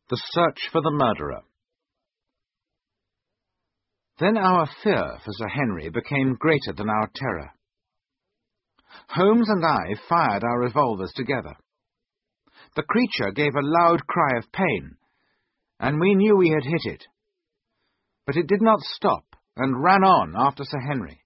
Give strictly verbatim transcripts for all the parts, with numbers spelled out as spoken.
The Search for the Murderer. Then our fear for Sir Henry became greater than our terror. Holmes and I fired our revolvers together. The creature gave a loud cry of pain, and we knew we had hit it. But it did not stop, and ran on after Sir Henry.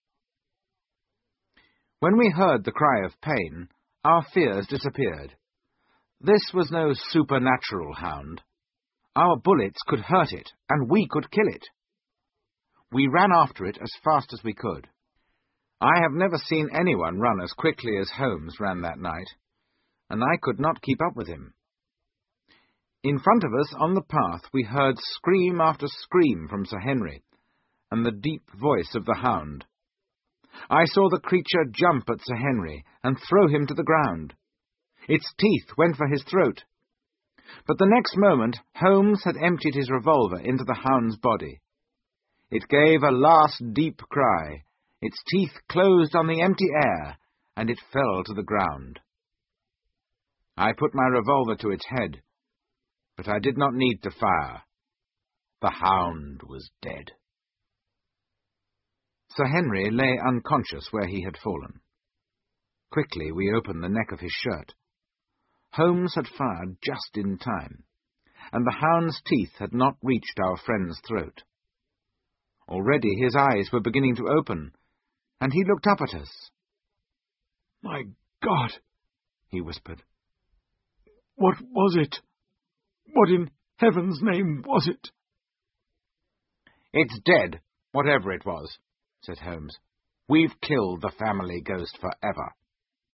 When we heard the cry of pain, our fears disappeared. This was no supernatural hound. Our bullets could hurt it, and we could kill it. We ran after it as fast as we could. I have never seen anyone run as quickly as Holmes ran that night, and I could not keep up with him. In front of us on the path we heard scream after scream from Sir Henry, and the deep voice of the hound. I saw the creature jump at Sir Henry and throw him to the ground. Its teeth went for his throat. But the next moment Holmes had emptied his revolver into the hound's body. It gave a last deep cry, its teeth closed on the empty air, and it fell to the ground. I put my revolver to its head, but I did not need to fire. The hound was dead. Sir Henry lay unconscious where he had fallen. Quickly we opened the neck of his shirt. Holmes had fired just in time, and the hound's teeth had not reached our friend's throat. Already his eyes were beginning to open, and he looked up at us. "My God," he whispered. "What was it? What in heaven's name was it?" "It's dead, whatever it was," said Holmes. "We've killed the family ghost forever."